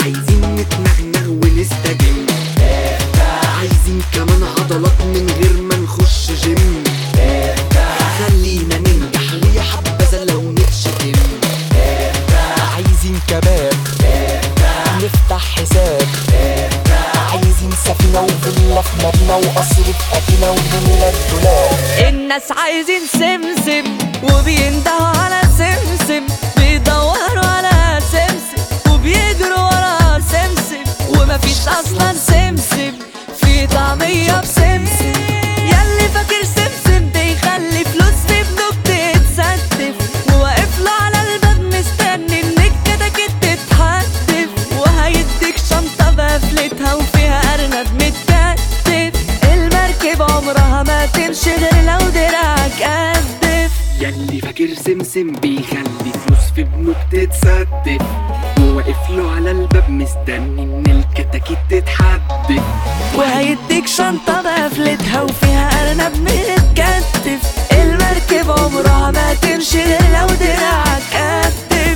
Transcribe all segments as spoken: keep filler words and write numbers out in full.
عايزين نتنغنغ ونستجم، عايزين كمان عضلات من غير ما نخش جيم، خلينا ننجح ويا حبذا لو نتشتم، عايزين كباب نفتح حساب، عايزين سفينة وفيلا في مبنى وقصر في أدينا ونملى الدولاب. الناس عايزين سمسم وبيندهوا على سمسم، بيدوروا على سمسم وبيجروا ورا سمسم، ومفيش اصلا سمسم في طعمية بسمسم. ياللي فاكر سمسم بيخلي فلوس في بنوك تتستف، وواقف له على الباب مستني انك كتاكيت تتحدف، وهيديك شنطة بقفلتها وفيها ارنب متكتف. المركب عمرها ما تمشي غير لو دراعك قدف. ياللي فاكر سمسم بيخلي فلوس في بنوك تتستف، وواقف له على الباب مستني ان الكتاكيت تتحدف، وهيديك شنطة بقفلتها وفيها أرنب متكتف. المركب عمرها ما تمشي غير لو دراعك قدف.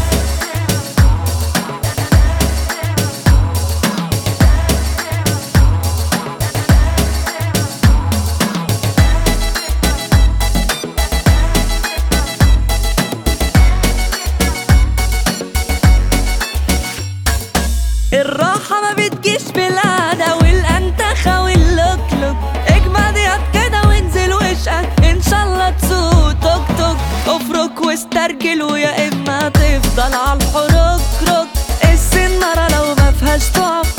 الراحة ما بتجيش بالقعدة والأنتخة واللوكلوك، اجمد ياض كده وانزل واشقى ان شاء الله تسوق توك توك. افرك واسترجل ويا اما تفضل عالحركرك، السنارة لو ما فيهاش تقف